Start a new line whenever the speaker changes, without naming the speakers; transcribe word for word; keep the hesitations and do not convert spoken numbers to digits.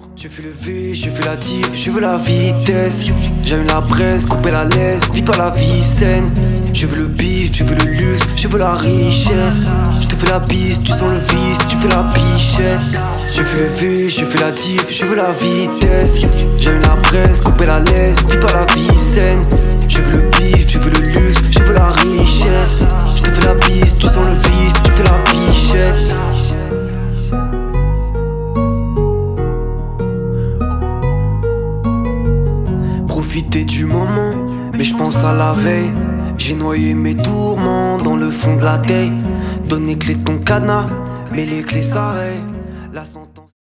Je fais le V, je fais la diff, je veux la vitesse. J'allume la presse, couper la laisse, vis pas la vie saine. Je veux le bif, je veux le luxe, je veux la richesse. Je te fais la bise, tu sens le vice, tu fais la bichette. Je fais le V, je fais la diff, je veux la vitesse. J'allume la presse, couper la laisse, vis pas la vie saine. Je veux le bif, je veux le luxe, je veux la richesse. Je te fais la bise, tu sens le vice, tu fais la bichette. Profiter du moment, mais je pense à la veille. J'ai noyé mes tourments dans le fond de la taille. Donne les clés de ton cadenas, mais les clés s'arrêtent.